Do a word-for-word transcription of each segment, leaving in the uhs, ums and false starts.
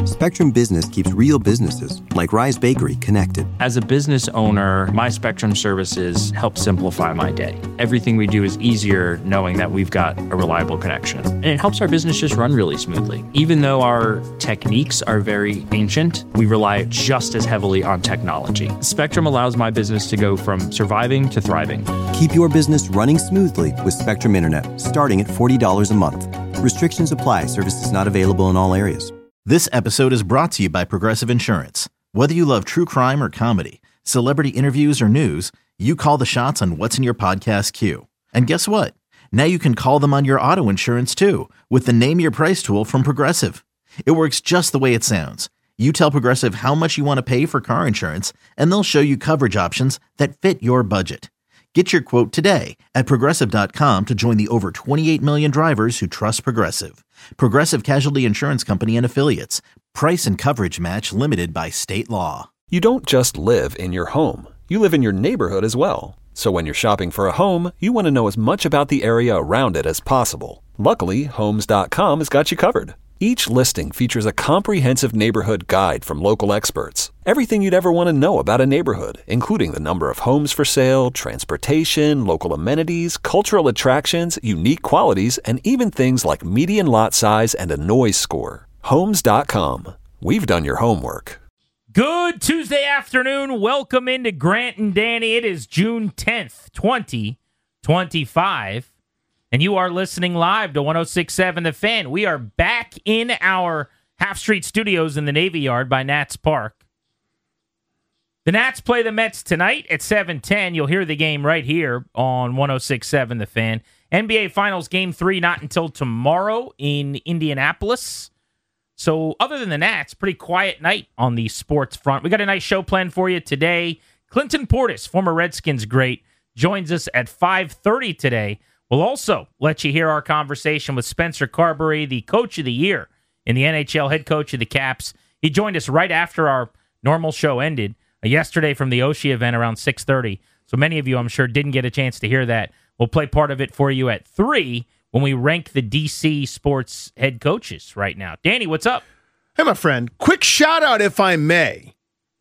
Spectrum Business keeps real businesses, like Rise Bakery, connected. As a business owner, my Spectrum services help simplify my day. Everything we do is easier knowing that we've got a reliable connection. And it helps our business just run really smoothly. Even though our techniques are very ancient, we rely just as heavily on technology. Spectrum allows my business to go from surviving to thriving. Keep your business running smoothly with Spectrum Internet, starting at forty dollars a month. Restrictions apply. Services not available in all areas. This episode is brought to you by Progressive Insurance. Whether you love true crime or comedy, celebrity interviews or news, you call the shots on what's in your podcast queue. And guess what? Now you can call them on your auto insurance too with the Name Your Price tool from Progressive. It works just the way it sounds. You tell Progressive how much you want to pay for car insurance, and they'll show you coverage options that fit your budget. Get your quote today at Progressive dot com to join the over twenty-eight million drivers who trust Progressive. Progressive Casualty Insurance Company and Affiliates. Price and coverage match limited by state law. You don't just live in your home. You live in your neighborhood as well. So when you're shopping for a home, you want to know as much about the area around it as possible. Luckily, Homes dot com has got you covered. Each listing features a comprehensive neighborhood guide from local experts. Everything you'd ever want to know about a neighborhood, including the number of homes for sale, transportation, local amenities, cultural attractions, unique qualities, and even things like median lot size and a noise score. Homes dot com. We've done your homework. Good Tuesday afternoon. Welcome into Grant and Danny. It is June tenth, twenty twenty-five. And you are listening live to one oh six point seven The Fan. We are back in our Half Street Studios in the Navy Yard by Nats Park. The Nats play the Mets tonight at seven ten. You'll hear the game right here on one oh six point seven The Fan. N B A Finals Game three not until tomorrow in Indianapolis. So other than the Nats, pretty quiet night on the sports front. We got a nice show planned for you today. Clinton Portis, former Redskins great, joins us at five thirty today. We'll also let you hear our conversation with Spencer Carberry, the coach of the year in the N H L, head coach of the Caps. He joined us right after our normal show ended uh, yesterday from the Oshie event around six thirty. So many of you, I'm sure, didn't get a chance to hear that. We'll play part of it for you at three when we rank the D C sports head coaches right now. Danny, what's up? Hey, my friend. Quick shout out, if I may,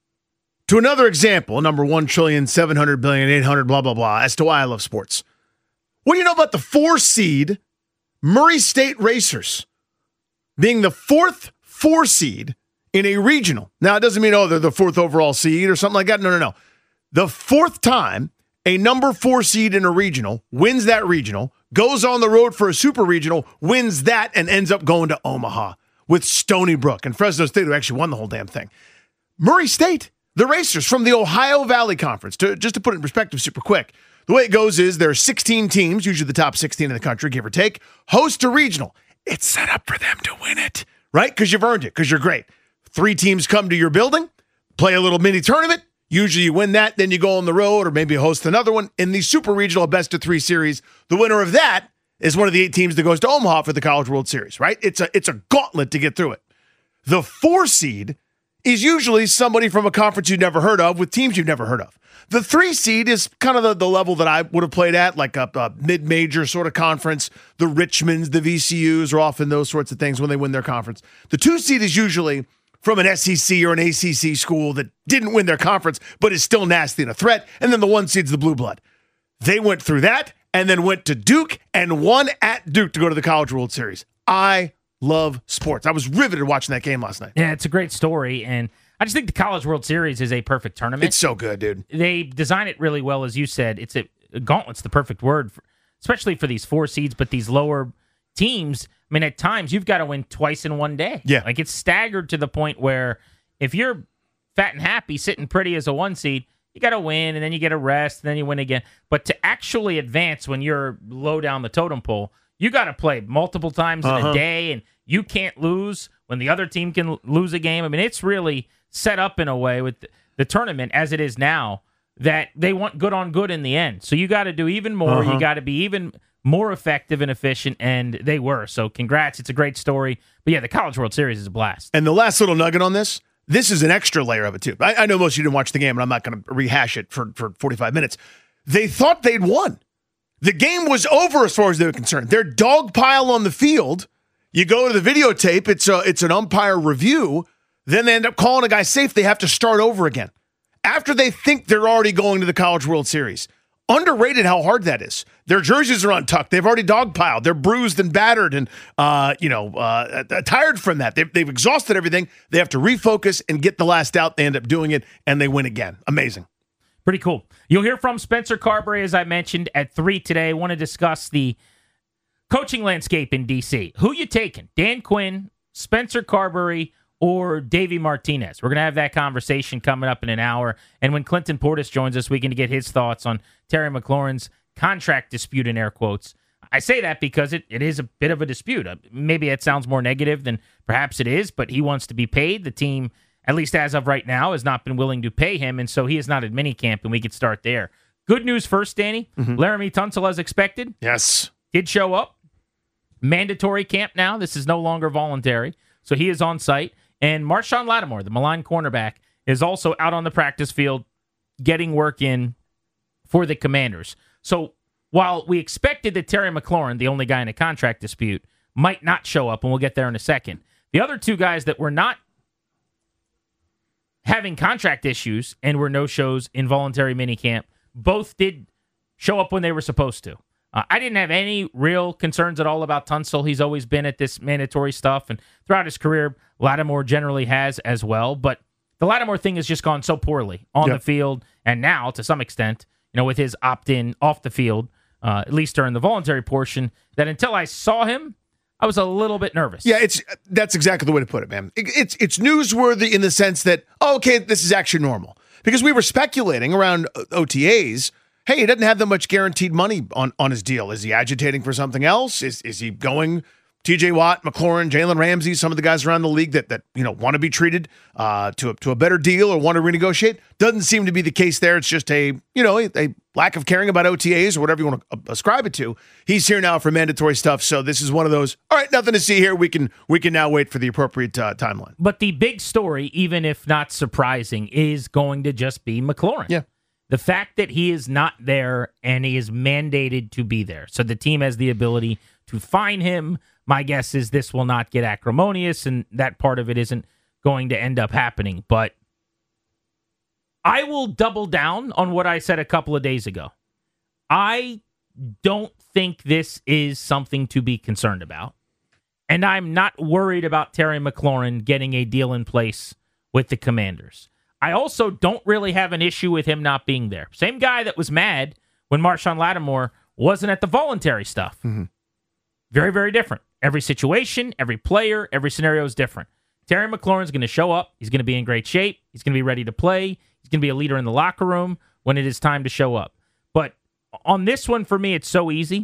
to another example, number one trillion, seven hundred billion, eight hundred, blah, blah, blah, as to why I love sports. What do you know about the four seed Murray State Racers being the fourth four seed in a regional? Now, it doesn't mean, oh, they're the fourth overall seed or something like that. No, no, no. The fourth time a number four seed in a regional wins that regional, goes on the road for a super regional, wins that, and ends up going to Omaha with Stony Brook and Fresno State, who actually won the whole damn thing. Murray State, the Racers from the Ohio Valley Conference, to, just to put it in perspective super quick. The way it goes is there are sixteen teams, usually the top sixteen in the country, give or take, host a regional. It's set up for them to win it, right? Because you've earned it, because you're great. Three teams come to your building, play a little mini tournament. Usually you win that, then you go on the road or maybe host another one. In the super regional best of three series, the winner of that is one of the eight teams that goes to Omaha for the College World Series, right? It's a, it's a gauntlet to get through it. The four seed is usually somebody from a conference you've never heard of with teams you've never heard of. The three seed is kind of the, the level that I would have played at, like a, a mid-major sort of conference. The Richmonds, the V C Us are often those sorts of things when they win their conference. The two seed is usually from an S E C or an A C C school that didn't win their conference, but is still nasty and a threat. And then the one seed's the blue blood. They went through that and then went to Duke and won at Duke to go to the College World Series. I love sports. I was riveted watching that game last night. Yeah, it's a great story, and I just think the College World Series is a perfect tournament. It's so good, dude. They design it really well, as you said. It's a, a gauntlet's the perfect word, for, especially for these four seeds, but these lower teams, I mean, at times you've got to win twice in one day. Yeah. Like it's staggered to the point where if you're fat and happy, sitting pretty as a one seed, you got to win, and then you get a rest, and then you win again. But to actually advance when you're low down the totem pole, you got to play multiple times in uh-huh. a day, and you can't lose when the other team can lose a game. I mean, it's really set up in a way with the, the tournament as it is now that they want good on good in the end. So you got to do even more. Uh-huh. You got to be even more effective and efficient, and they were. So congrats. It's a great story. But yeah, the College World Series is a blast. And the last little nugget on this, this is an extra layer of it too. I, I know most of you didn't watch the game, and I'm not going to rehash it for, for forty-five minutes. They thought they'd won. The game was over as far as they were concerned. Their dog pile on the field, you go to the videotape, it's a, it's an umpire review. Then they end up calling a guy safe. They have to start over again after they think they're already going to the College World Series. Underrated how hard that is. Their jerseys are untucked. They've already dogpiled. They're bruised and battered and, uh, you know, uh, tired from that. They've, they've exhausted everything. They have to refocus and get the last out. They end up doing it, and they win again. Amazing. Pretty cool. You'll hear from Spencer Carberry, as I mentioned, at three today. I want to discuss the coaching landscape in D C. Who you taking? Dan Quinn, Spencer Carberry, or Davey Martinez? We're going to have that conversation coming up in an hour. And when Clinton Portis joins us, we can get his thoughts on Terry McLaurin's contract dispute, in air quotes. I say that because it, it is a bit of a dispute. Uh, maybe it sounds more negative than perhaps it is, but he wants to be paid. The team, at least as of right now, has not been willing to pay him, and so he is not at minicamp, and we could start there. Good news first, Danny. Mm-hmm. Laremy Tunsil, as expected. Yes. Did show up. Mandatory camp now. This is no longer voluntary, so he is on site. And Marshawn Lattimore, the maligned cornerback, is also out on the practice field getting work in for the Commanders. So while we expected that Terry McLaurin, the only guy in a contract dispute, might not show up, and we'll get there in a second, the other two guys that were not having contract issues and were no-shows in voluntary minicamp both did show up when they were supposed to. Uh, I didn't have any real concerns at all about Tunsil. He's always been at this mandatory stuff, and throughout his career, Lattimore generally has as well. But the Lattimore thing has just gone so poorly on yep. the field, and now, to some extent, you know, with his opt-in off the field, uh, at least during the voluntary portion, that until I saw him, I was a little bit nervous. Yeah, it's that's exactly the way to put it, man. It, it's it's newsworthy in the sense that, oh, okay, this is actually normal. Because we were speculating around O T As, hey, he doesn't have that much guaranteed money on, on his deal. Is he agitating for something else? Is is he going T J Watt, McLaurin, Jalen Ramsey, some of the guys around the league that that you know want to be treated uh, to a, to a better deal or want to renegotiate? Doesn't seem to be the case there. It's just a you know a, a lack of caring about O T As or whatever you want to ascribe it to. He's here now for mandatory stuff, so this is one of those. All right, nothing to see here. We can we can now wait for the appropriate uh, timeline. But the big story, even if not surprising, is going to just be McLaurin. Yeah. The fact that he is not there and he is mandated to be there. So the team has the ability to fine him. My guess is this will not get acrimonious, and that part of it isn't going to end up happening. But I will double down on what I said a couple of days ago. I don't think this is something to be concerned about. And I'm not worried about Terry McLaurin getting a deal in place with the Commanders. I also don't really have an issue with him not being there. Same guy that was mad when Marshawn Lattimore wasn't at the voluntary stuff. Mm-hmm. Very, very different. Every situation, every player, every scenario is different. Terry McLaurin's going to show up. He's going to be in great shape. He's going to be ready to play. He's going to be a leader in the locker room when it is time to show up. But on this one, for me, it's so easy.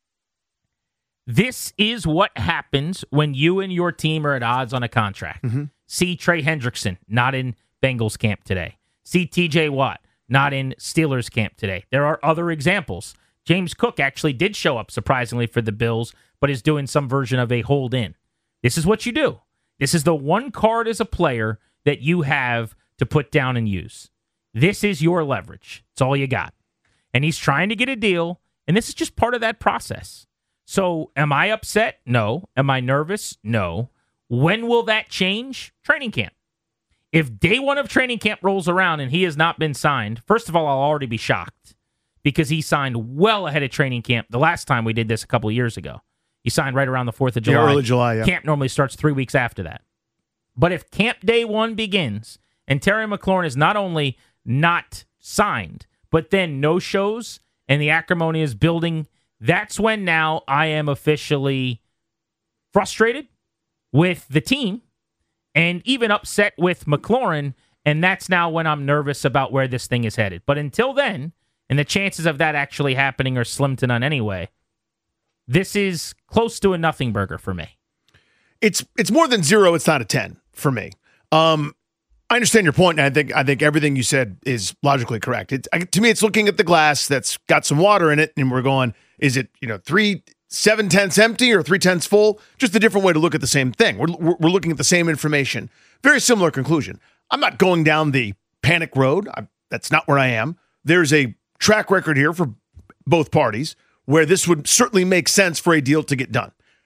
This is what happens when you and your team are at odds on a contract. Mm-hmm. See Trey Hendrickson, not in Bengals camp today. See T J Watt, not in Steelers camp today. There are other examples. James Cook actually did show up, surprisingly, for the Bills, but is doing some version of a hold-in. This is what you do. This is the one card as a player that you have to put down and use. This is your leverage. It's all you got. And he's trying to get a deal, and this is just part of that process. So am I upset? No. Am I nervous? No. When will that change? Training camp. If day one of training camp rolls around and he has not been signed, first of all, I'll already be shocked because he signed well ahead of training camp the last time we did this a couple of years ago. He signed right around the fourth of July. Yeah, early July, yeah. Camp normally starts three weeks after that. But if camp day one begins and Terry McLaurin is not only not signed, but then no shows and the acrimony is building, that's when now I am officially frustrated with the team and even upset with McLaurin, and that's now when I'm nervous about where this thing is headed. But until then, and the chances of that actually happening are slim to none anyway, this is close to a nothing burger for me. It's it's more than zero. It's not a ten for me. Um, I understand your point, and I think I think everything you said is logically correct. It's, I, to me, it's looking at the glass that's got some water in it, and we're going, is it you know three seven tenths empty or three tenths full? Just a different way to look at the same thing. We're we're, we're looking at the same information. Very similar conclusion. I'm not going down the panic road. I, that's not where I am. There's a track record here for both parties where this would certainly make sense for a deal to get done.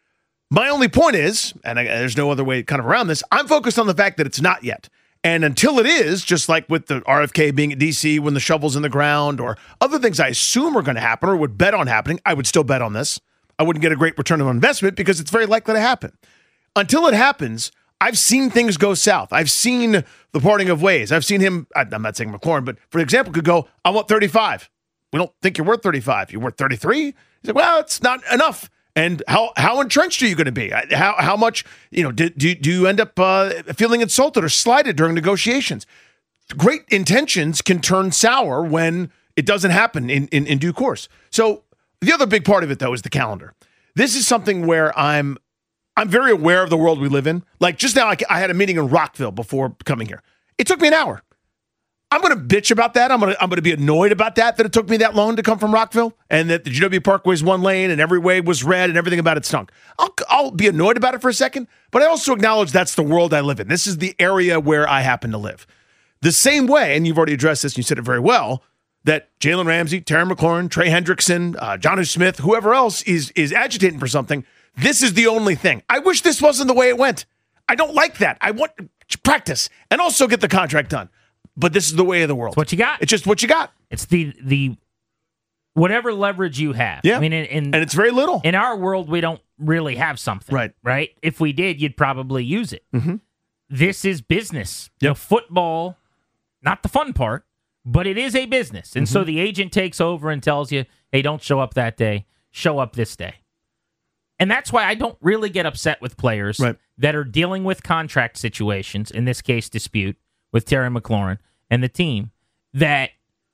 My only point is, and I, there's no other way kind of around this, I'm focused on the fact that it's not yet. And until it is, just like with the R F K being at D C when the shovel's in the ground or other things I assume are going to happen or would bet on happening, I would still bet on this. I wouldn't get a great return on investment because it's very likely to happen. Until it happens, I've seen things go south. I've seen the parting of ways. I've seen him, I'm not saying McLaurin, but for example, could go, I want thirty-five. We don't think you're worth thirty-five. You're worth thirty-three? He's like, well, it's not enough. And how how entrenched are you going to be? How how much, you know, do, do, do you end up uh, feeling insulted or slighted during negotiations? Great intentions can turn sour when it doesn't happen in, in, in due course. So the other big part of it, though, is the calendar. This is something where I'm I'm very aware of the world we live in. Like just now, I, I had a meeting in Rockville before coming here. It took me an hour. I'm going to bitch about that. I'm going to I'm going to be annoyed about that, that it took me that long to come from Rockville and that the G W Parkway is one lane and every way was red and everything about it stunk. I'll, I'll be annoyed about it for a second, but I also acknowledge that's the world I live in. This is the area where I happen to live. The same way, and you've already addressed this and you said it very well, that Jalen Ramsey, Terry McLaurin, Trey Hendrickson, uh, Jonnu Smith, whoever else is, is agitating for something, this is the only thing. I wish this wasn't the way it went. I don't like that. I want to practice and also get the contract done. But this is the way of the world. It's what you got. It's just what you got. It's the the whatever leverage you have. Yeah. I mean, in, in, and it's very little. In our world, we don't really have something. Right. Right? If we did, you'd probably use it. Mm-hmm. This is business. Yep. You know, football, not the fun part, but it is a business. And Mm-hmm. so the agent takes over and tells you, hey, don't show up that day. Show up this day. And that's why I don't really get upset with players right. that are dealing with contract situations, in this case, dispute, with Terry McLaurin and the team that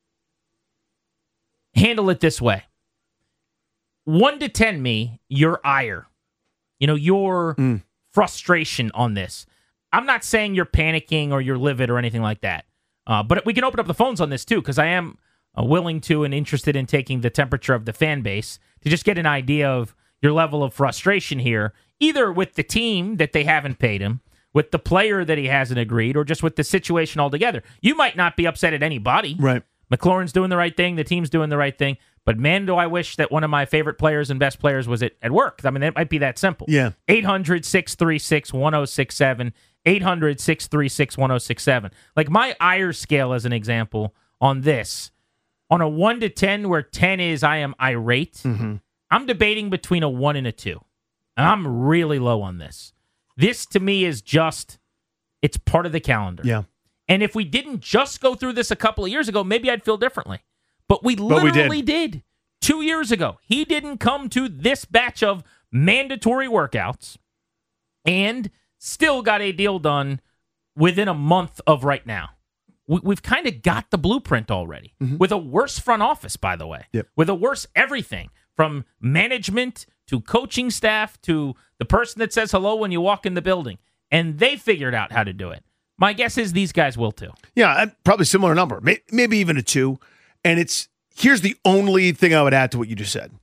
handle it this way. One to ten me, your ire. You know, your mm. frustration on this. I'm not saying you're panicking or you're livid or anything like that. Uh, but we can open up the phones on this too, because I am uh, willing to and interested in taking the temperature of the fan base to just get an idea of your level of frustration here, either with the team that they haven't paid him, with the player that he hasn't agreed, or just with the situation altogether. You might not be upset at anybody. Right. McLaurin's doing the right thing. The team's doing the right thing. But man, do I wish that one of my favorite players and best players was at, at work. I mean, it might be that simple. Yeah. eight hundred, six three six, one oh six seven. eight hundred, six three six, one oh six seven. Like my ire scale, as an example, on this, on a one to ten, where ten is I am irate, mm-hmm. I'm debating between a one and a two. And I'm really low on this. This, to me, is just, it's part of the calendar. Yeah. And if we didn't just go through this a couple of years ago, maybe I'd feel differently. But we but literally we did. did. Two years ago. He didn't come to this batch of mandatory workouts and still got a deal done within a month of right now. We, we've kind of got the blueprint already. Mm-hmm. With a worse front office, by the way. Yep. With a worse everything. From management to coaching staff to the person that says hello when you walk in the building. And they figured out how to do it. My guess is these guys will too. Yeah, probably similar number, maybe even a two. And it's, here's the only thing I would add to what you just said.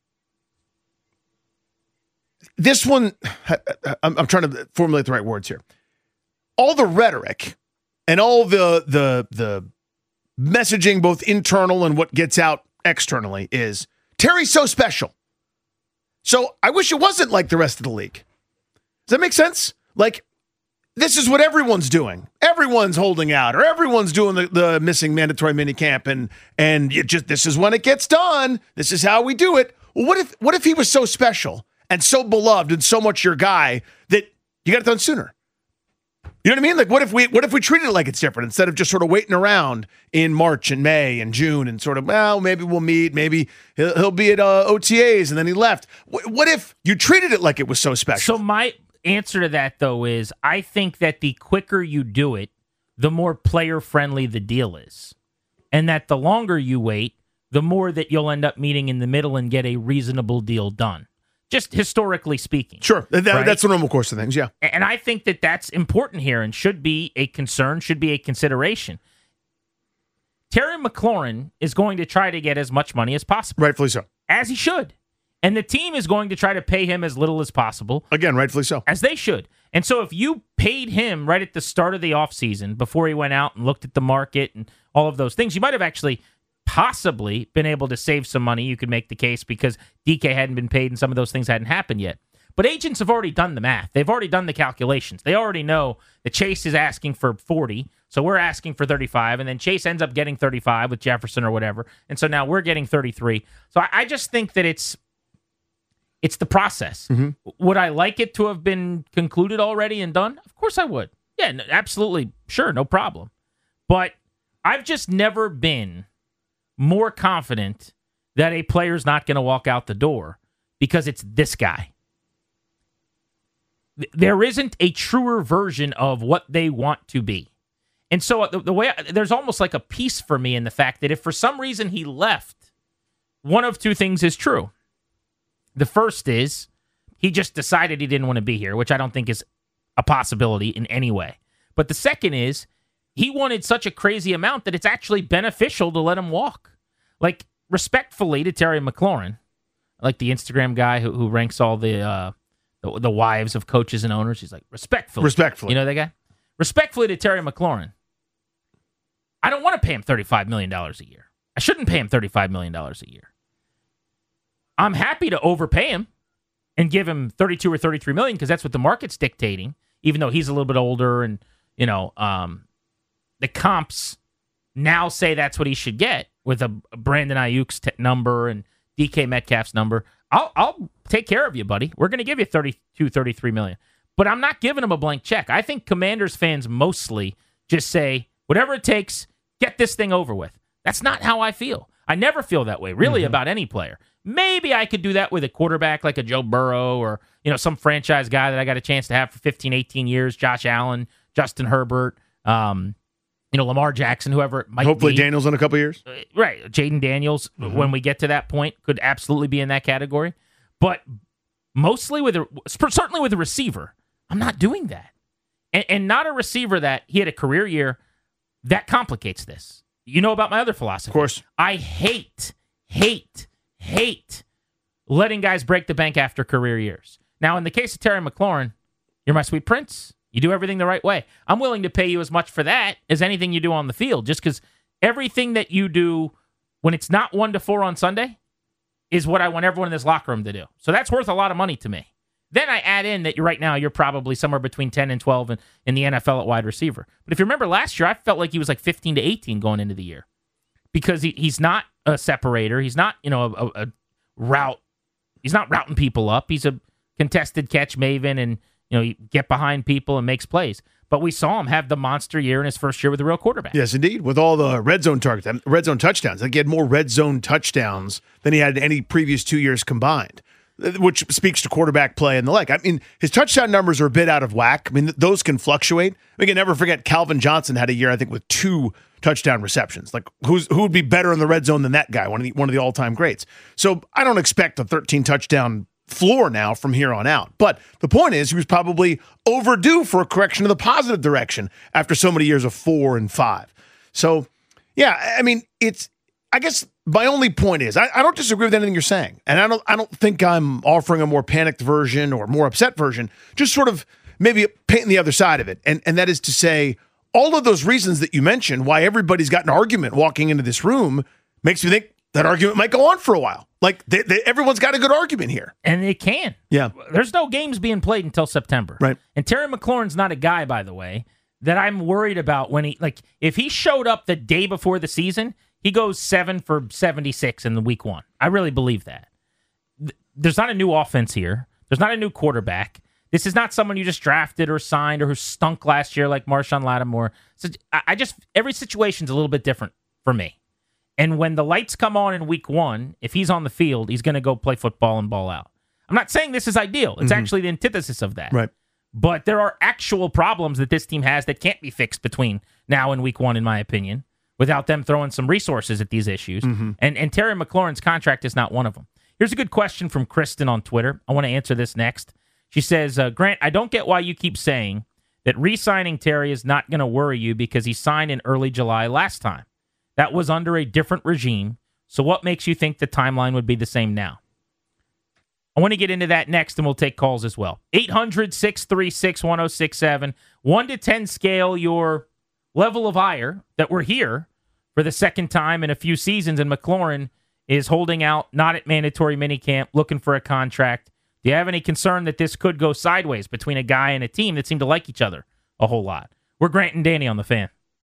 This one, I'm, I'm trying to formulate the right words here. All the rhetoric and all the the the messaging, both internal and what gets out externally, is Terry's so special. So I wish it wasn't like the rest of the league. Does that make sense? Like, this is what everyone's doing. Everyone's holding out, or everyone's doing the, the missing mandatory minicamp, and and you just this is when it gets done. This is how we do it. Well, what if what if he was so special and so beloved and so much your guy that you got it done sooner? You know what I mean? Like, what if we what if we treated it like it's different instead of just sort of waiting around in March and May and June and sort of, well, maybe we'll meet, maybe he'll, he'll be at uh, O T As and then he left. W- what if you treated it like it was so special? So my answer to that, though, is I think that the quicker you do it, the more player-friendly the deal is. And that the longer you wait, the more that you'll end up meeting in the middle and get a reasonable deal done. Just historically speaking. Sure. That, right? That's the normal course of things, yeah. And I think that that's important here and should be a concern, should be a consideration. Terry McLaurin is going to try to get as much money as possible. Rightfully so. As he should. And the team is going to try to pay him as little as possible. Again, rightfully so. As they should. And so if you paid him right at the start of the offseason, before he went out and looked at the market and all of those things, you might have actually possibly been able to save some money. You could make the case because D K hadn't been paid and some of those things hadn't happened yet. But agents have already done the math. They've already done the calculations. They already know that Chase is asking for forty, so we're asking for thirty-five, and then Chase ends up getting thirty-five with Jefferson or whatever, and so now we're getting thirty-three. So I, I just think that it's it's the process. Mm-hmm. Would I like it to have been concluded already and done? Of course I would. Yeah, absolutely. Sure, no problem. But I've just never been more confident that a player's not going to walk out the door because it's this guy. There isn't a truer version of what they want to be. And so the, the way I, there's almost like a piece for me in the fact that if for some reason he left, one of two things is true. The first is he just decided he didn't want to be here, which I don't think is a possibility in any way. But the second is he wanted such a crazy amount that it's actually beneficial to let him walk. Like, respectfully to Terry McLaurin, like the Instagram guy who, who ranks all the, uh, the the wives of coaches and owners, he's like, respectfully. Respectfully. You know that guy? Respectfully to Terry McLaurin, I don't want to pay him thirty-five million dollars a year. I shouldn't pay him thirty-five million dollars a year. I'm happy to overpay him and give him thirty-two or thirty-three million dollars because that's what the market's dictating, even though he's a little bit older and, you know, um, the comps now say that's what he should get with a Brandon Ayuk's t- number and D K Metcalf's number. I'll I'll take care of you, buddy. We're going to give you thirty-two, thirty-three million. But I'm not giving him a blank check. I think Commanders fans mostly just say, whatever it takes, get this thing over with. That's not how I feel. I never feel that way, really, mm-hmm. about any player. Maybe I could do that with a quarterback like a Joe Burrow or, you know, some franchise guy that I got a chance to have for fifteen, eighteen years, Josh Allen, Justin Herbert, um, you know, Lamar Jackson, whoever it might Hopefully be. Daniels in a couple years. Uh, right. Jaden Daniels, mm-hmm. when we get to that point, could absolutely be in that category. But mostly with a, certainly with a receiver, I'm not doing that. And, and not a receiver that he had a career year. That complicates this. You know about my other philosophy. Of course. I hate, hate, hate letting guys break the bank after career years. Now, in the case of Terry McLaurin, you're my sweet prince. You do everything the right way. I'm willing to pay you as much for that as anything you do on the field, just because everything that you do when it's not one to four on Sunday is what I want everyone in this locker room to do. So that's worth a lot of money to me. Then I add in that you're right now, you're probably somewhere between ten and twelve in, in the N F L at wide receiver. But if you remember last year, I felt like he was like fifteen to eighteen going into the year because he, he's not a separator. He's not, you know, a, a route. He's not routing people up. He's a contested catch maven and, you know, you get behind people and makes plays. But we saw him have the monster year in his first year with a real quarterback. Yes, indeed. With all the red zone targets, red zone touchdowns. Like he had more red zone touchdowns than he had any previous two years combined, which speaks to quarterback play and the like. I mean, his touchdown numbers are a bit out of whack. I mean, th- those can fluctuate. We can never forget Calvin Johnson had a year, I think, with two touchdown receptions. Like, who's who would be better in the red zone than that guy? One of the one of the all time greats. So I don't expect a thirteen touchdown floor now from here on out. But the point is, he was probably overdue for a correction to the positive direction after so many years of four and five. So, yeah, I mean, it's. I guess my only point is I, I don't disagree with anything you're saying, and I don't I don't think I'm offering a more panicked version or more upset version. Just sort of maybe painting the other side of it, and and that is to say, all of those reasons that you mentioned why everybody's got an argument walking into this room makes me think that argument might go on for a while. Like they, they, everyone's got a good argument here, and it can. Yeah, there's no games being played until September, right? And Terry McLaurin's not a guy, by the way, that I'm worried about when he like if he showed up the day before the season. He goes seven for seventy-six in the week one. I really believe that. There's not a new offense here. There's not a new quarterback. This is not someone you just drafted or signed or who stunk last year like Marshawn Lattimore. So I just every situation's a little bit different for me. And when the lights come on in week one, if he's on the field, he's going to go play football and ball out. I'm not saying this is ideal. It's mm-hmm. actually the antithesis of that. Right. But there are actual problems that this team has that can't be fixed between now and week one, in my opinion, without them throwing some resources at these issues. Mm-hmm. And and Terry McLaurin's contract is not one of them. Here's a good question from Kristen on Twitter. I want to answer this next. She says, uh, Grant, I don't get why you keep saying that re-signing Terry is not going to worry you because he signed in early July last time. That was under a different regime. So what makes you think the timeline would be the same now? I want to get into that next, and we'll take calls as well. eight hundred, six three six, one oh six seven. one to ten scale your level of ire that we're here for the second time in a few seasons, and McLaurin is holding out, not at mandatory minicamp, looking for a contract. Do you have any concern that this could go sideways between a guy and a team that seem to like each other a whole lot? We're Grant and Danny on the Fan.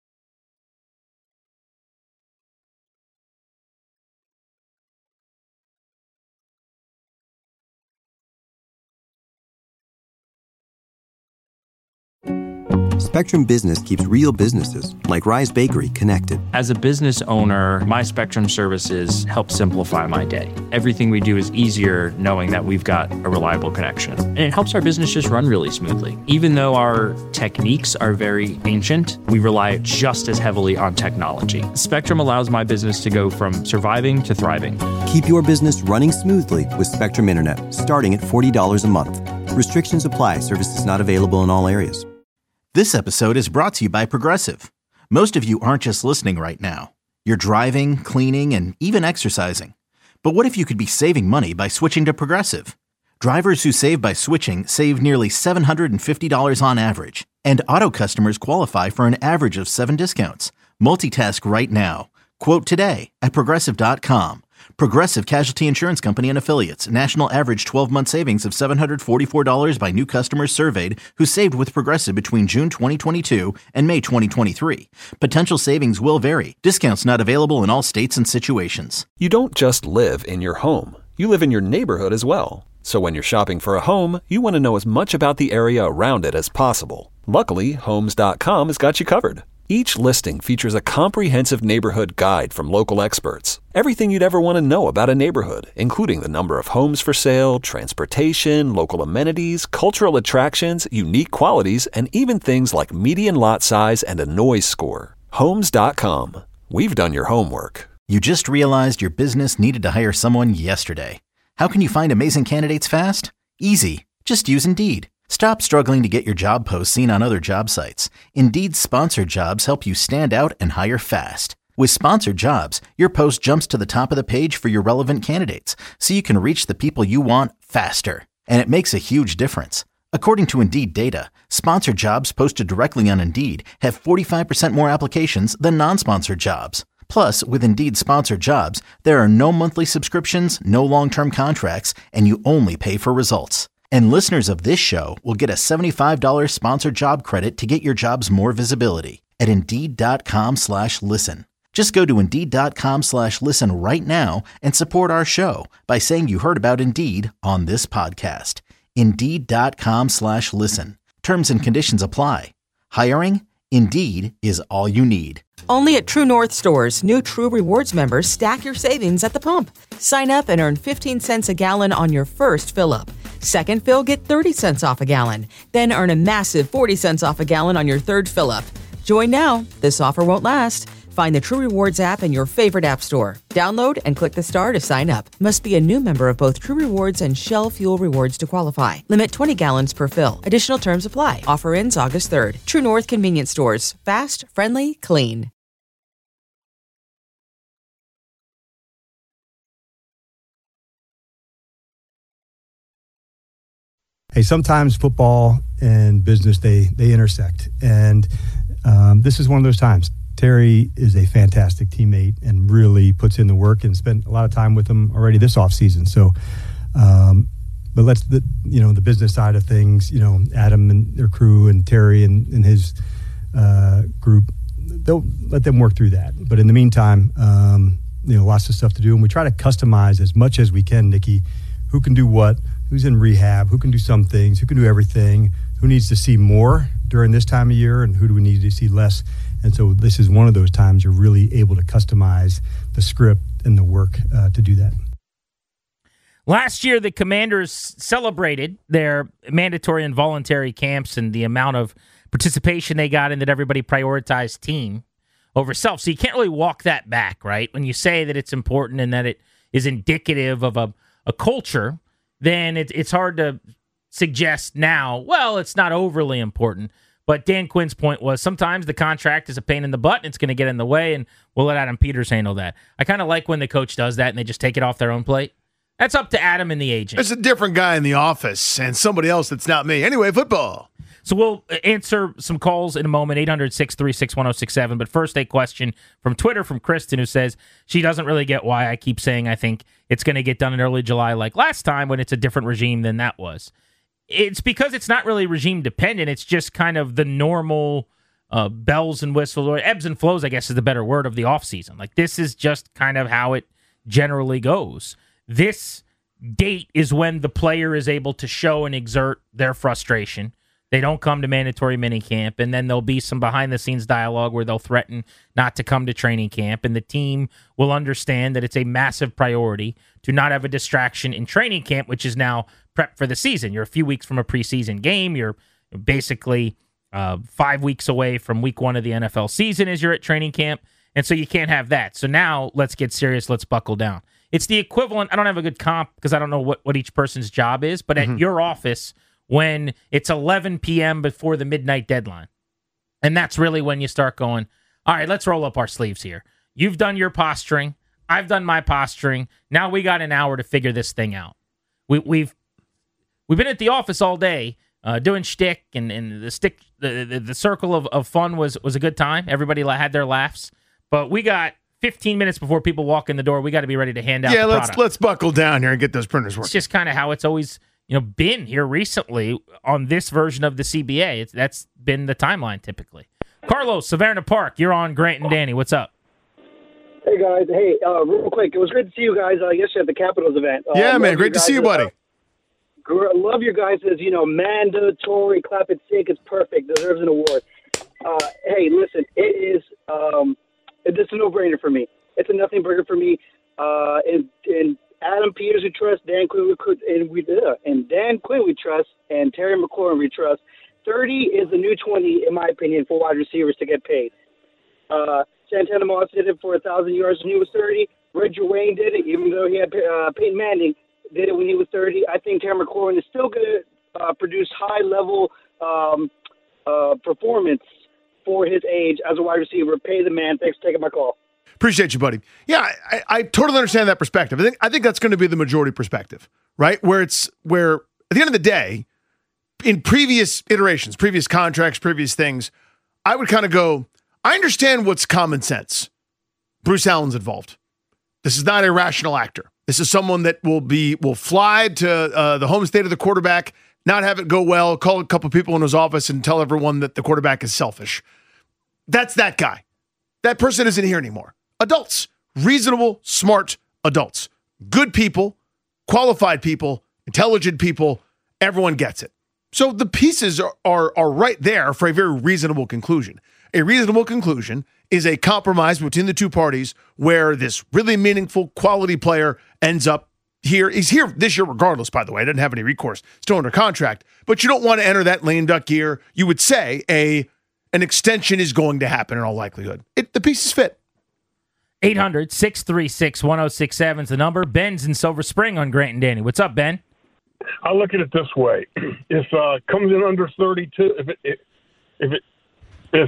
Spectrum Business keeps real businesses, like Rise Bakery, connected. As a business owner, my Spectrum services help simplify my day. Everything we do is easier knowing that we've got a reliable connection. And it helps our business just run really smoothly. Even though our techniques are very ancient, we rely just as heavily on technology. Spectrum allows my business to go from surviving to thriving. Keep your business running smoothly with Spectrum Internet, starting at forty dollars a month. Restrictions apply. Services not available in all areas. This episode is brought to you by Progressive. Most of you aren't just listening right now. You're driving, cleaning, and even exercising. But what if you could be saving money by switching to Progressive? Drivers who save by switching save nearly seven hundred fifty dollars on average. And auto customers qualify for an average of seven discounts. Multitask right now. Quote today at Progressive dot com. Progressive Casualty Insurance Company and Affiliates. National average twelve-month savings of seven hundred forty-four dollars by new customers surveyed who saved with Progressive between June twenty twenty-two and May twenty twenty-three. Potential savings will vary. Discounts not available in all states and situations. You don't just live in your home. You live in your neighborhood as well. So when you're shopping for a home, you want to know as much about the area around it as possible. Luckily, Homes dot com has got you covered. Each listing features a comprehensive neighborhood guide from local experts. Everything you'd ever want to know about a neighborhood, including the number of homes for sale, transportation, local amenities, cultural attractions, unique qualities, and even things like median lot size and a noise score. Homes dot com. We've done your homework. You just realized your business needed to hire someone yesterday. How can you find amazing candidates fast? Easy. Just use Indeed. Stop struggling to get your job posts seen on other job sites. Indeed's sponsored jobs help you stand out and hire fast. With sponsored jobs, your post jumps to the top of the page for your relevant candidates, so you can reach the people you want faster. And it makes a huge difference. According to Indeed data, sponsored jobs posted directly on Indeed have forty-five percent more applications than non-sponsored jobs. Plus, with Indeed sponsored jobs, there are no monthly subscriptions, no long-term contracts, and you only pay for results. And listeners of this show will get a seventy-five dollars sponsored job credit to get your jobs more visibility at Indeed.com slash listen. Just go to Indeed.com slash listen right now and support our show by saying you heard about Indeed on this podcast. Indeed.com slash listen. Terms and conditions apply. Hiring? Indeed is all you need. Only at True North stores, new True Rewards members stack your savings at the pump. Sign up and earn fifteen cents a gallon on your first fill-up. Second fill, get thirty cents off a gallon. Then earn a massive forty cents off a gallon on your third fill-up. Join now. This offer won't last. Find the True Rewards app in your favorite app store. Download and click the star to sign up. Must be a new member of both True Rewards and Shell Fuel Rewards to qualify. Limit twenty gallons per fill. Additional terms apply. Offer ends August third. True North Convenience Stores. Fast, friendly, clean. Hey, sometimes football and business, they they intersect. And um, this is one of those times. Terry is a fantastic teammate and really puts in the work and spent a lot of time with him already this offseason. So, um, but let's, the, you know, the business side of things, you know, Adam and their crew and Terry and, and his uh, group, they'll let them work through that. But in the meantime, um, you know, lots of stuff to do. And we try to customize as much as we can, Nikki, who can do what, who's in rehab, who can do some things, who can do everything, who needs to see more during this time of year, and who do we need to see less. And so this is one of those times you're really able to customize the script and the work uh, to do that. Last year, the Commanders celebrated their mandatory and voluntary camps and the amount of participation they got in that everybody prioritized team over self. So you can't really walk that back, right? When you say that it's important and that it is indicative of a, a culture, then it, it's hard to suggest now, well, it's not overly important. But Dan Quinn's point was sometimes the contract is a pain in the butt and it's going to get in the way, and we'll let Adam Peters handle that. I kind of like when the coach does that and they just take it off their own plate. That's up to Adam and the agent. It's a different guy in the office and somebody else that's not me. Anyway, football. So we'll answer some calls in a moment, eight hundred, six three six, one oh six seven. But first, a question from Twitter from Kristen, who says she doesn't really get why I keep saying I think it's going to get done in early July like last time when it's a different regime than that was. It's because it's not really regime dependent. It's just kind of the normal uh, bells and whistles, or ebbs and flows, I guess is the better word, of the offseason. Like, this is just kind of how it generally goes. This date is when the player is able to show and exert their frustration. They don't come to mandatory minicamp, and then there'll be some behind-the-scenes dialogue where they'll threaten not to come to training camp, and the team will understand that it's a massive priority to not have a distraction in training camp, which is now prep for the season. You're a few weeks from a preseason game. You're basically uh, five weeks away from week one of the N F L season as you're at training camp, and so you can't have that. So now let's get serious. Let's buckle down. It's the equivalent. I don't have a good comp because I don't know what, what each person's job is, but mm-hmm. at your office, when it's eleven p.m. before the midnight deadline. And that's really when you start going, all right, let's roll up our sleeves here. You've done your posturing. I've done my posturing. Now we got an hour to figure this thing out. We, we've we've been at the office all day uh, doing shtick, and, and the stick the, the, the circle of, of fun was, was a good time. Everybody had their laughs. But we got fifteen minutes before people walk in the door. We got to be ready to hand out yeah, the let's product. let's buckle down here and get those printers working. It's just kind of how it's always you know, been here recently on this version of the C B A. It's, that's been the timeline typically. Carlos, Savannah Park, you're on Grant and Danny. What's up? Hey, guys. Hey, uh, real quick, it was great to see you guys uh, yesterday at the Capitals event. Uh, yeah, man, great to see you, buddy. Uh, love your guys' you know, mandatory clap it sick. It's perfect. Deserves an award. Uh, hey, listen, it is um, it's a no-brainer for me. It's a nothing burger for me. Uh, and, and Adam Peters we trust, Dan Quinn we could, and we uh, and Dan Quinn we trust, and Terry McLaurin we trust. Thirty is the new twenty, in my opinion, for wide receivers to get paid. Uh, Santana Moss did it for a thousand yards when he was thirty. Reggie Wayne did it, even though he had uh, Peyton Manning did it when he was thirty. I think Terry McLaurin is still going to uh, produce high level um, uh, performance for his age as a wide receiver. Pay the man. Thanks for taking my call. Appreciate you, buddy. Yeah, I, I totally understand that perspective. I think I think that's going to be the majority perspective, right? Where it's where at the end of the day, in previous iterations, previous contracts, previous things, I would kind of go, I understand what's common sense. Bruce Allen's involved. This is not a rational actor. This is someone that will be will fly to uh, the home state of the quarterback, not have it go well, call a couple people in his office and tell everyone that the quarterback is selfish. That's that guy. That person isn't here anymore. Adults, reasonable, smart adults, good people, qualified people, intelligent people, everyone gets it. So the pieces are, are, are right there for a very reasonable conclusion. A reasonable conclusion is a compromise between the two parties where this really meaningful quality player ends up here. He's here this year regardless, by the way. Doesn't have any recourse. Still under contract. But you don't want to enter that lame duck year. You would say a an extension is going to happen in all likelihood. It, the pieces fit. eight hundred, six three six, one oh six seven is the number. Ben's in Silver Spring on Grant and Danny. What's up, Ben? I look at it this way: if uh, comes in under thirty-two, if it, if it, if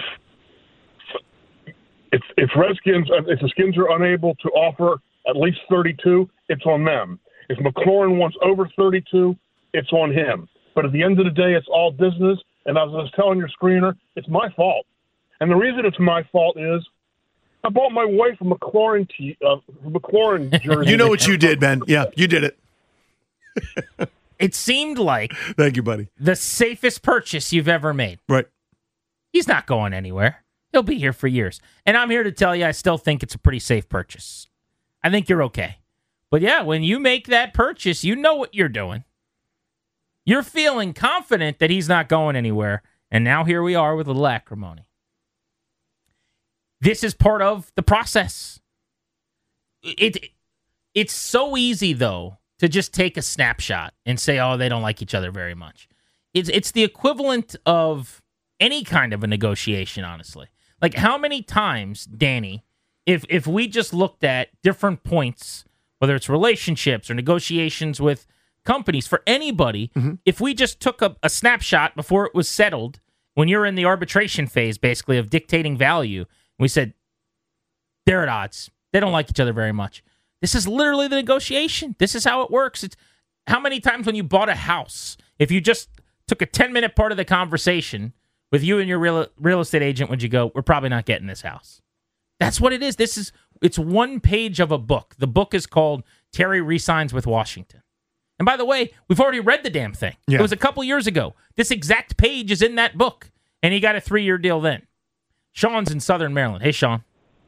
if if Redskins, if the Skins are unable to offer at least thirty-two, it's on them. If McLaurin wants over thirty-two, it's on him. But at the end of the day, it's all business. And as I was telling your screener, it's my fault. And the reason it's my fault is I bought my wife a McLaurin t- uh, McLaurin jersey. You know what you did, Ben? Yeah, you did it. It seemed like thank you, buddy. The safest purchase you've ever made. Right. He's not going anywhere. He'll be here for years. And I'm here to tell you I still think it's a pretty safe purchase. I think you're okay. But yeah, when you make that purchase, you know what you're doing. You're feeling confident that he's not going anywhere. And now here we are with a little acrimony. This is part of the process. It, it's so easy, though, to just take a snapshot and say, oh, they don't like each other very much. It's, it's the equivalent of any kind of a negotiation, honestly. Like, how many times, Danny, if if we just looked at different points, whether it's relationships or negotiations with companies, for anybody, mm-hmm. if we just took a, a snapshot before it was settled, when you're in the arbitration phase, basically, of dictating value, we said, they're at odds. They don't like each other very much. This is literally the negotiation. This is how it works. It's how many times when you bought a house, if you just took a ten-minute part of the conversation with you and your real real estate agent when you go, we're probably not getting this house. That's what it is. This is it's one page of a book. The book is called Terry Resigns with Washington. And by the way, we've already read the damn thing. Yeah. It was a couple years ago. This exact page is in that book, and he got a three-year deal then. Sean's in Southern Maryland. Hey, Sean.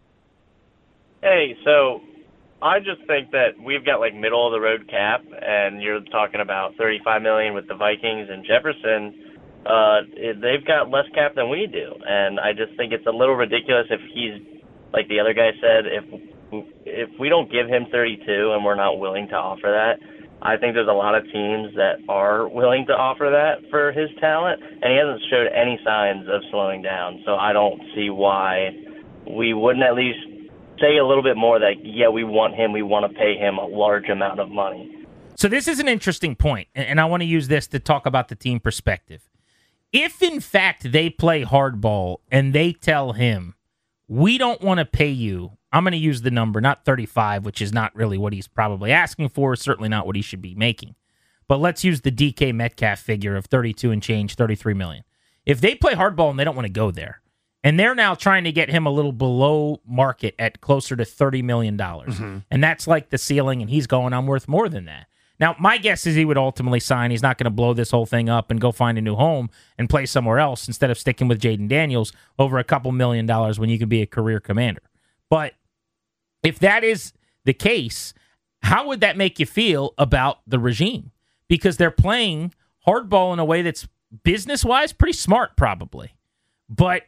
Hey, so I just think that we've got like middle of the road cap, and you're talking about thirty-five million dollars with the Vikings and Jefferson. Uh, they've got less cap than we do, and I just think it's a little ridiculous if he's, like the other guy said, if if we don't give him thirty-two and we're not willing to offer that. I think there's a lot of teams that are willing to offer that for his talent, and he hasn't showed any signs of slowing down. So I don't see why we wouldn't at least say a little bit more that, yeah, we want him, we want to pay him a large amount of money. So this is an interesting point, and I want to use this to talk about the team perspective. If, in fact, they play hardball and they tell him, we don't want to pay you, I'm going to use the number, not thirty-five, which is not really what he's probably asking for, certainly not what he should be making. But let's use the D K Metcalf figure of thirty-two and change, thirty-three million dollars. If they play hardball and they don't want to go there, and they're now trying to get him a little below market at closer to thirty million dollars, mm-hmm. and that's like the ceiling, and he's going, I'm worth more than that. Now, my guess is he would ultimately sign. He's not going to blow this whole thing up and go find a new home and play somewhere else instead of sticking with Jaden Daniels over a couple million dollars when you could be a career commander. But if that is the case, how would that make you feel about the regime? Because they're playing hardball in a way that's business-wise pretty smart, probably. But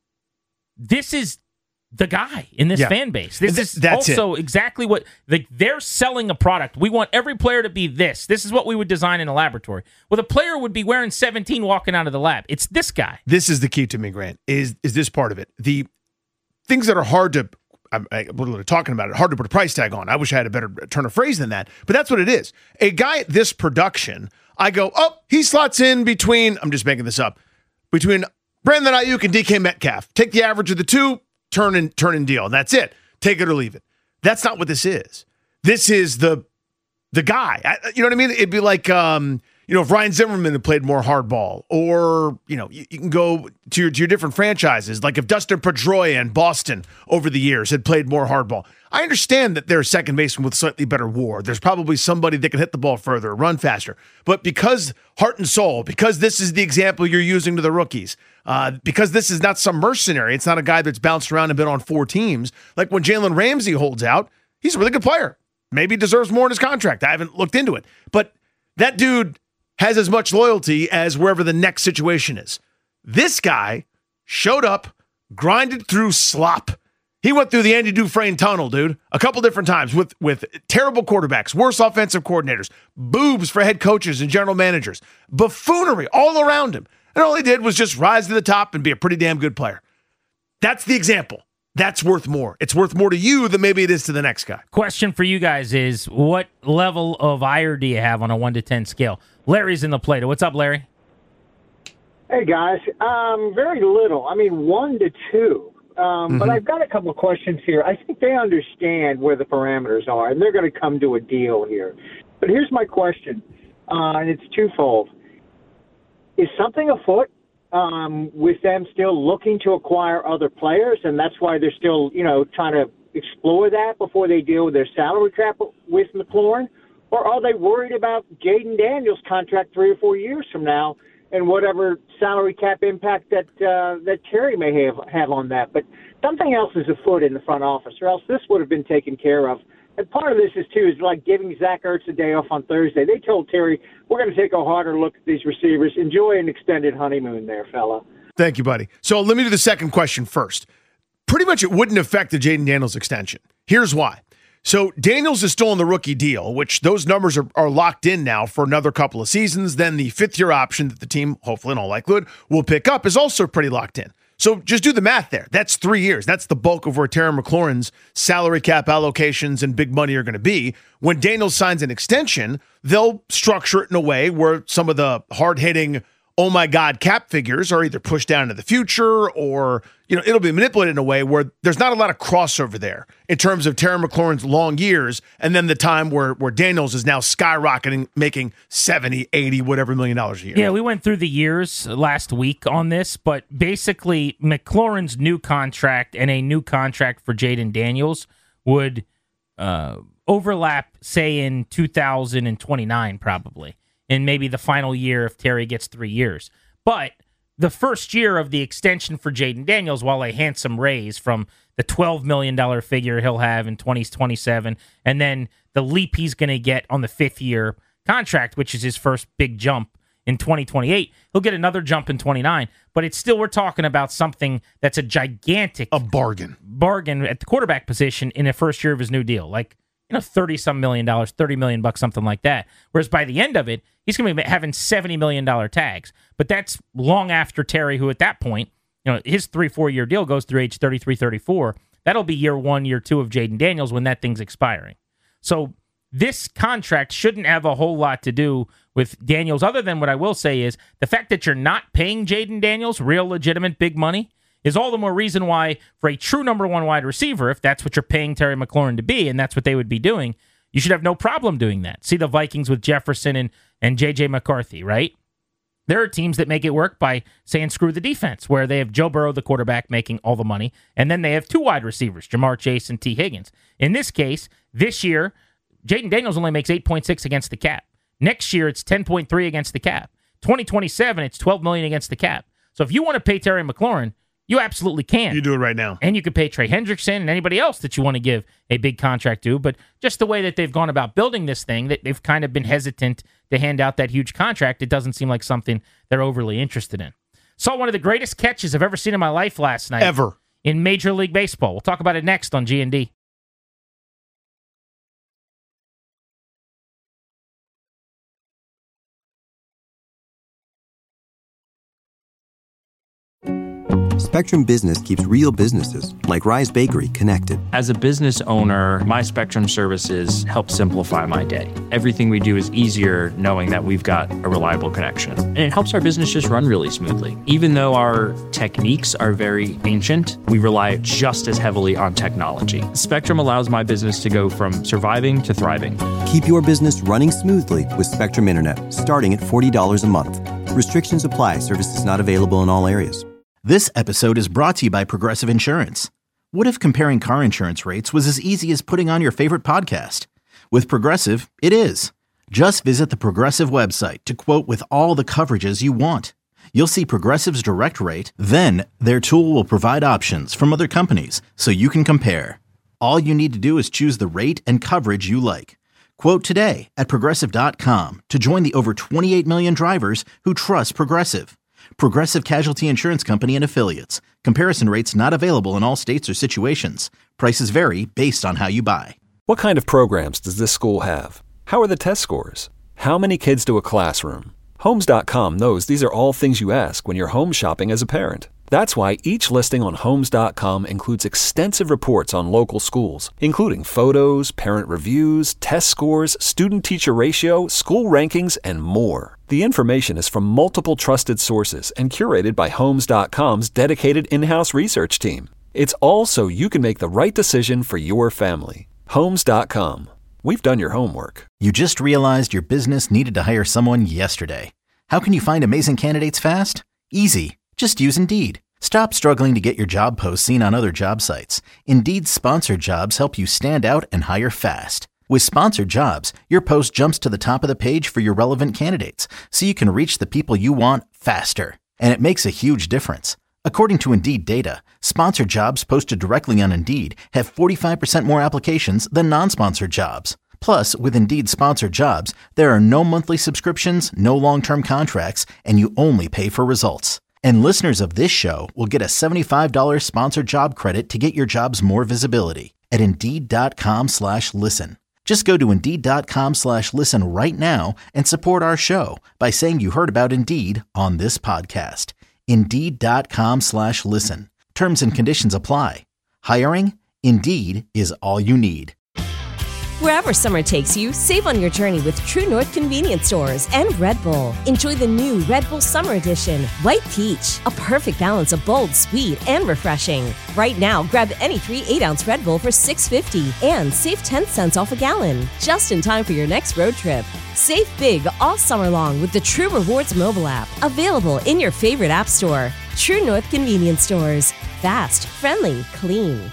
this is the guy in this yeah. fan base. This Th- is that's also it. exactly what like they're selling a product. We want every player to be this. This is what we would design in a laboratory. Well, the player would be wearing seventeen walking out of the lab. It's this guy. This is the key to me, Grant, is, is this part of it. The things that are hard to I'm literally talking about it, hard to put a price tag on. I wish I had a better turn of phrase than that, but that's what it is. A guy at this production, I go, oh, he slots in between, I'm just making this up, between Brandon Ayuk and D K Metcalf. Take the average of the two, turn and turn and deal, and that's it. Take it or leave it. That's not what this is. This is the the guy. I, you know what I mean? It'd be like, um, you know, if Ryan Zimmerman had played more hardball, or, you know, you, you can go to your, to your different franchises. Like if Dustin Pedroia in Boston over the years had played more hardball. I understand that they're a second baseman with slightly better WAR. There's probably somebody that can hit the ball further, run faster. But because heart and soul, because this is the example you're using to the rookies, uh, because this is not some mercenary, it's not a guy that's bounced around and been on four teams. Like when Jalen Ramsey holds out, he's a really good player. Maybe deserves more in his contract. I haven't looked into it. But that dude has as much loyalty as wherever the next situation is. This guy showed up, grinded through slop. He went through the Andy Dufresne tunnel, dude, a couple different times with, with terrible quarterbacks, worse offensive coordinators, boobs for head coaches and general managers, buffoonery all around him. And all he did was just rise to the top and be a pretty damn good player. That's the example. That's worth more. It's worth more to you than maybe it is to the next guy. Question for you guys is, what level of ire do you have on a one to ten scale? Larry's in the Play-Doh. What's up, Larry? Hey, guys. Um, very little. I mean, one to two. Um, mm-hmm. But I've got a couple of questions here. I think they understand where the parameters are, and they're going to come to a deal here. But here's my question, uh, and it's twofold. Is something afoot um, with them still looking to acquire other players, and that's why they're still, you know, trying to explore that before they deal with their salary cap with McLaurin? Or are they worried about Jaden Daniels' contract three or four years from now and whatever salary cap impact that uh, that Terry may have, have on that? But something else is afoot in the front office, or else this would have been taken care of. And part of this is, too, is like giving Zach Ertz a day off on Thursday. They told Terry, we're going to take a harder look at these receivers. Enjoy an extended honeymoon there, fella. Thank you, buddy. So let me do the second question first. Pretty much it wouldn't affect the Jaden Daniels extension. Here's why. So Daniels is still on the rookie deal, which those numbers are, are locked in now for another couple of seasons. Then the fifth-year option that the team, hopefully in all likelihood, will pick up is also pretty locked in. So just do the math there. That's three years. That's the bulk of where Terry McLaurin's salary cap allocations and big money are going to be. When Daniels signs an extension, they'll structure it in a way where some of the hard-hitting oh my God, cap figures are either pushed down into the future or, you know, it'll be manipulated in a way where there's not a lot of crossover there in terms of Terry McLaurin's long years and then the time where, where Daniels is now skyrocketing, making seventy, eighty, whatever million dollars a year. Yeah, we went through the years last week on this, but basically McLaurin's new contract and a new contract for Jaden Daniels would uh, overlap, say, in two thousand twenty-nine probably. And maybe the final year if Terry gets three years. But the first year of the extension for Jaden Daniels, while a handsome raise from the twelve million dollars figure he'll have in twenty twenty-seven, and then the leap he's going to get on the fifth year contract, which is his first big jump in twenty twenty-eight, he'll get another jump in twenty-nine. But it's still, we're talking about something that's a gigantic a bargain bargain at the quarterback position in the first year of his new deal. Like, you know, thirty some million dollars, thirty million bucks, something like that. Whereas by the end of it, he's going to be having seventy million dollars tags. But that's long after Terry, who at that point, you know, his three, four year deal goes through age thirty-three, thirty-four. That'll be year one, year two of Jaden Daniels when that thing's expiring. So this contract shouldn't have a whole lot to do with Daniels, other than what I will say is the fact that you're not paying Jaden Daniels real legitimate big money is all the more reason why, for a true number one wide receiver, if that's what you're paying Terry McLaurin to be, and that's what they would be doing, you should have no problem doing that. See the Vikings with Jefferson and, and J J McCarthy, right? There are teams that make it work by saying screw the defense, where they have Joe Burrow, the quarterback, making all the money, and then they have two wide receivers, Jamar Chase and T. Higgins. In this case, this year, Jaden Daniels only makes eight point six against the cap. Next year, it's ten point three against the cap. twenty twenty-seven, it's twelve million dollars against the cap. So if you want to pay Terry McLaurin, you absolutely can. You do it right now. And you could pay Trey Hendrickson and anybody else that you want to give a big contract to. But just the way that they've gone about building this thing, that they've kind of been hesitant to hand out that huge contract, it doesn't seem like something they're overly interested in. Saw one of the greatest catches I've ever seen in my life last night. Ever. In Major League Baseball. We'll talk about it next on G and D. Spectrum Business keeps real businesses, like Rise Bakery, connected. As a business owner, my Spectrum services help simplify my day. Everything we do is easier knowing that we've got a reliable connection. And it helps our business just run really smoothly. Even though our techniques are very ancient, we rely just as heavily on technology. Spectrum allows my business to go from surviving to thriving. Keep your business running smoothly with Spectrum Internet, starting at forty dollars a month. Restrictions apply. Services not available in all areas. This episode is brought to you by Progressive Insurance. What if comparing car insurance rates was as easy as putting on your favorite podcast? With Progressive, it is. Just visit the Progressive website to quote with all the coverages you want. You'll see Progressive's direct rate, then their tool will provide options from other companies so you can compare. All you need to do is choose the rate and coverage you like. Quote today at Progressive dot com to join the over twenty-eight million drivers who trust Progressive. Progressive Casualty Insurance Company and Affiliates. Comparison rates not available in all states or situations. Prices vary based on how you buy. What kind of programs does this school have? How are the test scores? How many kids do a classroom? Homes dot com knows these are all things you ask when you're home shopping as a parent. That's why each listing on Homes dot com includes extensive reports on local schools, including photos, parent reviews, test scores, student-teacher ratio, school rankings, and more. The information is from multiple trusted sources and curated by Homes dot com's dedicated in-house research team. It's all so you can make the right decision for your family. Homes dot com. We've done your homework. You just realized your business needed to hire someone yesterday. How can you find amazing candidates fast? Easy. Just use Indeed. Stop struggling to get your job posts seen on other job sites. Indeed's sponsored jobs help you stand out and hire fast. With sponsored jobs, your post jumps to the top of the page for your relevant candidates, so you can reach the people you want faster. And it makes a huge difference. According to Indeed data, sponsored jobs posted directly on Indeed have forty-five percent more applications than non-sponsored jobs. Plus, with Indeed sponsored jobs, there are no monthly subscriptions, no long-term contracts, and you only pay for results. And listeners of this show will get a seventy-five dollars sponsored job credit to get your jobs more visibility at Indeed.com slash listen. Just go to Indeed.com slash listen right now and support our show by saying you heard about Indeed on this podcast. Indeed.com slash listen. Terms and conditions apply. Hiring? Indeed is all you need. Wherever summer takes you, save on your journey with True North convenience stores and Red Bull. Enjoy the new Red Bull Summer Edition, White Peach, a perfect balance of bold, sweet, and refreshing. Right now, grab any three eight-ounce Red Bull for six fifty and save ten cents off a gallon, just in time for your next road trip. Save big all summer long with the True Rewards mobile app, available in your favorite app store. True North convenience stores. Fast, friendly, clean.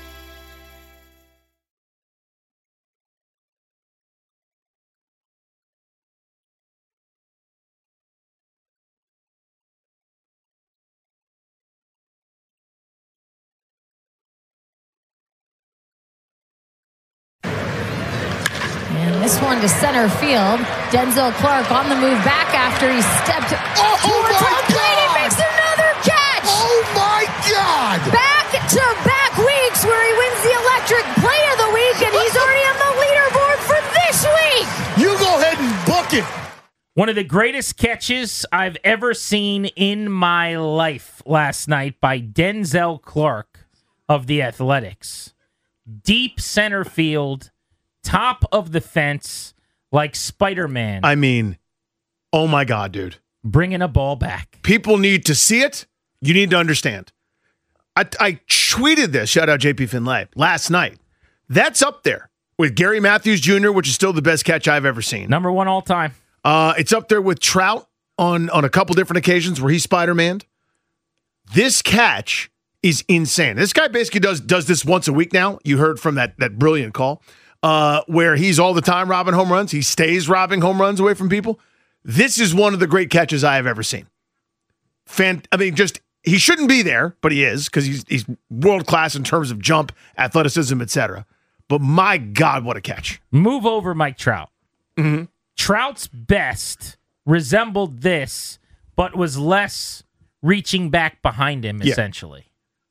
This one to center field. Denzel Clark on the move back after he stepped oh, towards oh home plate and makes another catch. Oh, my God. Back-to-back weeks where he wins the electric play of the week, and he's already on the leaderboard for this week. You go ahead and book it. One of the greatest catches I've ever seen in my life last night by Denzel Clark of the Athletics. Deep center field, top of the fence, like Spider-Man. I mean, oh my God, dude. Bringing a ball back. People need to see it. You need to understand. I, I tweeted this, shout out J P Finlay, last night. That's up there with Gary Matthews Junior, which is still the best catch I've ever seen. Number one all time. Uh, it's up there with Trout on, on a couple different occasions where he Spider-Man'd. This catch is insane. This guy basically does does this once a week now. You heard from that that brilliant call. Uh, where he's all the time robbing home runs. He stays robbing home runs away from people. This is one of the great catches I have ever seen. Fan, I mean, just, he shouldn't be there, but he is, because he's, he's world-class in terms of jump, athleticism, et cetera. But my God, what a catch. Move over Mike Trout. Mm-hmm. Trout's best resembled this, but was less reaching back behind him, Yeah. essentially.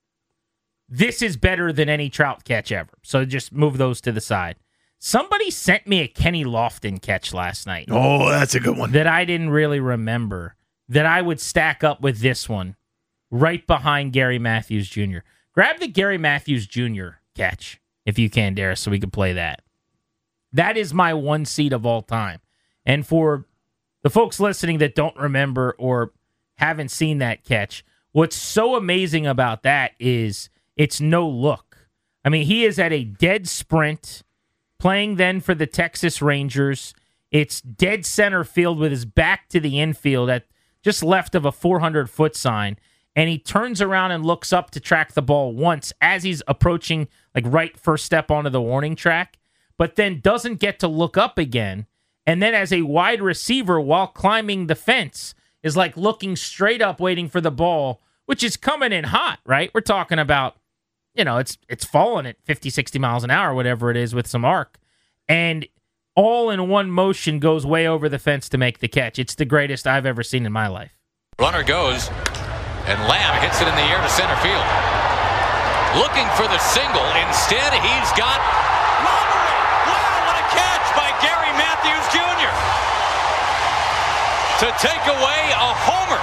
This is better than any Trout catch ever. So just move those to the side. Somebody sent me a Kenny Lofton catch last night. Oh, that's a good one. That I didn't really remember. That I would stack up with this one right behind Gary Matthews Junior Grab the Gary Matthews Junior catch, if you can, Darius, so we can play that. That is my one seed of all time. And for the folks listening that don't remember or haven't seen that catch, what's so amazing about that is it's no look. I mean, he is at a dead sprint, playing then for the Texas Rangers. It's dead center field with his back to the infield at just left of a four hundred foot sign. And he turns around and looks up to track the ball once as he's approaching, like right first step onto the warning track, but then doesn't get to look up again. And then as a wide receiver while climbing the fence is like looking straight up, waiting for the ball, which is coming in hot, right? We're talking about, you know, it's it's falling at fifty, sixty miles an hour, whatever it is, with some arc. And all in one motion goes way over the fence to make the catch. It's the greatest I've ever seen in my life. Runner goes, and Lamb hits it in the air to center field. Looking for the single. Instead, he's got Robbery. Wow, what a catch by Gary Matthews Junior to take away a homer.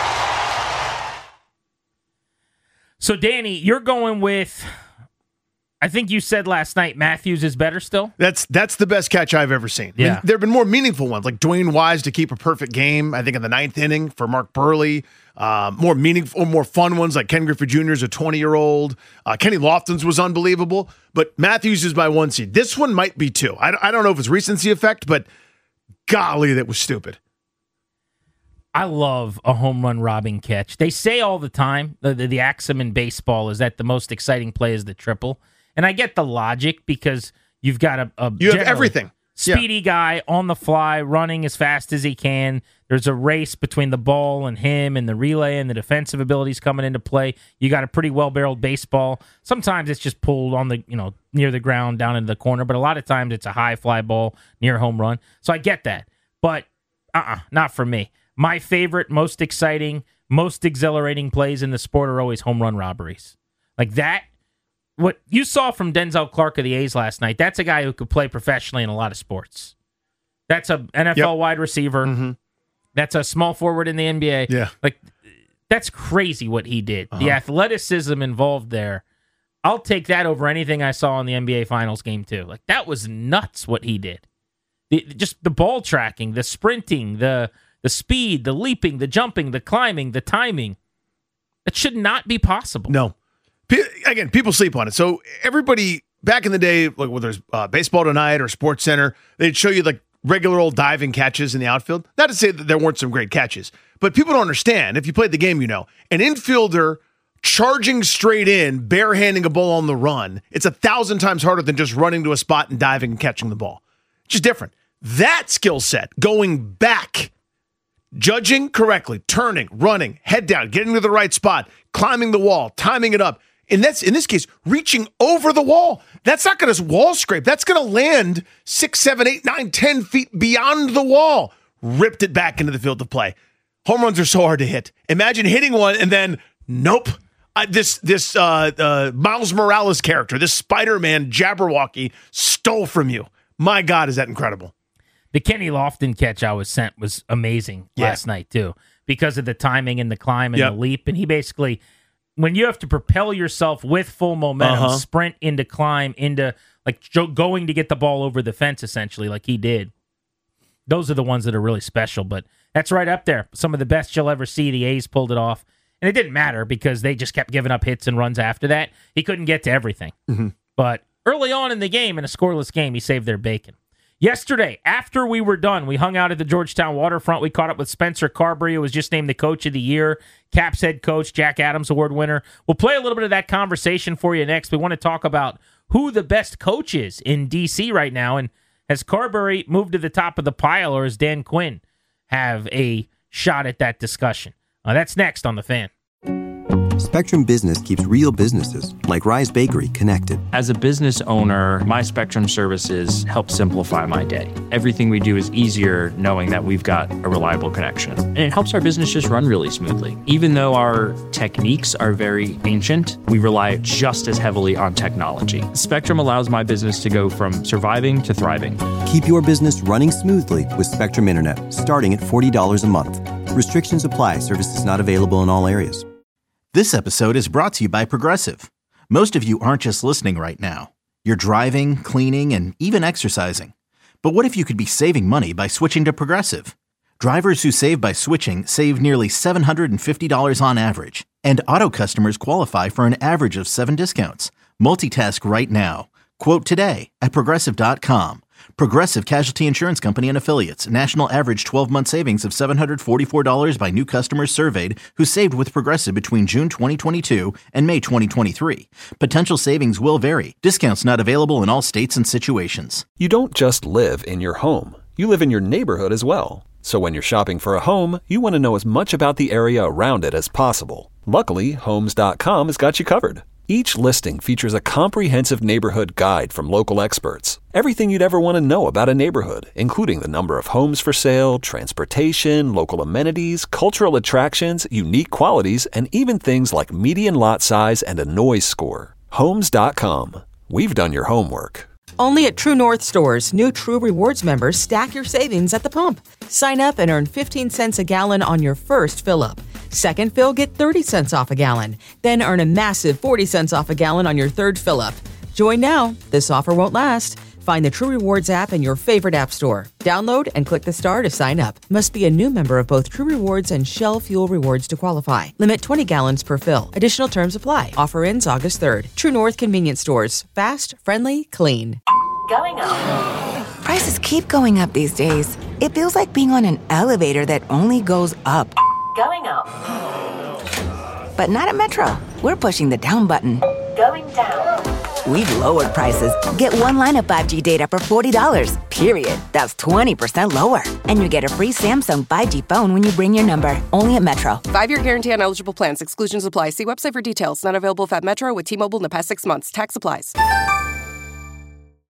So, Danny, you're going with, I think you said last night, Matthews is better still? That's that's the best catch I've ever seen. Yeah. I mean, there have been more meaningful ones, like Dwayne Wise to keep a perfect game, I think in the ninth inning for Mark Burley. Um, more meaningful, more fun ones like Ken Griffey Junior is a twenty-year-old. Uh, Kenny Lofton's was unbelievable, but Matthews is my one seed. This one might be two. I, I don't know if it's recency effect, but golly, that was stupid. I love a home run robbing catch. They say all the time, the, the, the axiom in baseball is that the most exciting play is the triple. And I get the logic because you've got a, a You have everything. Speedy yeah. guy on the fly, running as fast as he can. There's a race between the ball and him and the relay and the defensive abilities coming into play. You got a pretty well-barreled baseball. Sometimes it's just pulled on the, you know, near the ground down into the corner, but a lot of times it's a high fly ball near home run. So I get that. But uh-uh, not for me. My favorite, most exciting, most exhilarating plays in the sport are always home run robberies. Like that, what you saw from Denzel Clark of the A's last night, that's a guy who could play professionally in a lot of sports. That's a N F L yep. wide receiver. Mm-hmm. That's a small forward in the N B A. Yeah. Like, that's crazy what he did. Uh-huh. The athleticism involved there, I'll take that over anything I saw in the N B A Finals game too. Like, that was nuts what he did. The, just the ball tracking, the sprinting, the the speed, the leaping, the jumping, the climbing, the timing. It should not be possible. No. P- again, people sleep on it. So everybody back in the day, like whether it's uh, Baseball Tonight or Sports Center, they'd show you like regular old diving catches in the outfield. Not to say that there weren't some great catches, but people don't understand. If you played the game, you know, an infielder charging straight in, barehanding a ball on the run, it's a thousand times harder than just running to a spot and diving and catching the ball. It's just different. That skill set, going back, judging correctly, turning, running, head down, getting to the right spot, climbing the wall, timing it up. And that's, in this case, reaching over the wall. That's not going to wall scrape. That's going to land six, seven, eight, nine, ten feet beyond the wall. Ripped it back into the field of play. Home runs are so hard to hit. Imagine hitting one and then, nope. Uh, this this uh, uh, Miles Morales character, this Spider-Man Jabberwocky stole from you. My God, is that incredible. The Kenny Lofton catch I was sent was amazing yeah. last night, too, because of the timing and the climb and yep. the leap. And he basically, when you have to propel yourself with full momentum, uh-huh. sprint into climb, into like going to get the ball over the fence, essentially, like he did, those are the ones that are really special. But that's right up there. Some of the best you'll ever see. The A's pulled it off. And it didn't matter because they just kept giving up hits and runs after that. He couldn't get to everything. Mm-hmm. But early on in the game, in a scoreless game, he saved their bacon. Yesterday, after we were done, we hung out at the Georgetown waterfront. We caught up with Spencer Carberry, who was just named the Coach of the Year, Caps head coach, Jack Adams Award winner. We'll play a little bit of that conversation for you next. We want to talk about who the best coach is in D C right now. And has Carberry moved to the top of the pile, or does Dan Quinn have a shot at that discussion? Uh, that's next on The Fan. Spectrum Business keeps real businesses, like Rise Bakery, connected. As a business owner, my Spectrum services help simplify my day. Everything we do is easier knowing that we've got a reliable connection. And it helps our business just run really smoothly. Even though our techniques are very ancient, we rely just as heavily on technology. Spectrum allows my business to go from surviving to thriving. Keep your business running smoothly with Spectrum Internet, starting at forty dollars a month. Restrictions apply. Services not available in all areas. This episode is brought to you by Progressive. Most of you aren't just listening right now. You're driving, cleaning, and even exercising. But what if you could be saving money by switching to Progressive? Drivers who save by switching save nearly seven hundred fifty dollars on average. And auto customers qualify for an average of seven discounts. Multitask right now. Quote today at Progressive dot com. Progressive Casualty Insurance Company and Affiliates. National average twelve-month savings of seven hundred forty-four dollars by new customers surveyed who saved with Progressive between June twenty twenty-two and May twenty twenty-three. Potential savings will vary. Discounts not available in all states and situations. You don't just live in your home. You live in your neighborhood as well. So when you're shopping for a home, you want to know as much about the area around it as possible. Luckily, Homes dot com has got you covered. Each listing features a comprehensive neighborhood guide from local experts. Everything you'd ever want to know about a neighborhood, including the number of homes for sale, transportation, local amenities, cultural attractions, unique qualities, and even things like median lot size and a noise score. Homes dot com. We've done your homework. Only at True North stores, new True Rewards members stack your savings at the pump. Sign up and earn fifteen cents a gallon on your first fill-up. Second fill, get thirty cents off a gallon. Then earn a massive forty cents off a gallon on your third fill-up. Join now. This offer won't last. Find the True Rewards app in your favorite app store. Download and click the star to sign up. Must be a new member of both True Rewards and Shell Fuel Rewards to qualify. Limit twenty gallons per fill. Additional terms apply. Offer ends August third. True North Convenience Stores. Fast, friendly, clean. Going up. Prices keep going up these days. It feels like being on an elevator that only goes up. Going up. But not at Metro. We're pushing the down button. Going down. We've lowered prices. Get one line of five G data for forty dollars, period. That's twenty percent lower. And you get a free Samsung five G phone when you bring your number. Only at Metro. Five-year guarantee on eligible plans. Exclusions apply. See website for details. Not available if at Metro with T-Mobile in the past six months. Tax applies.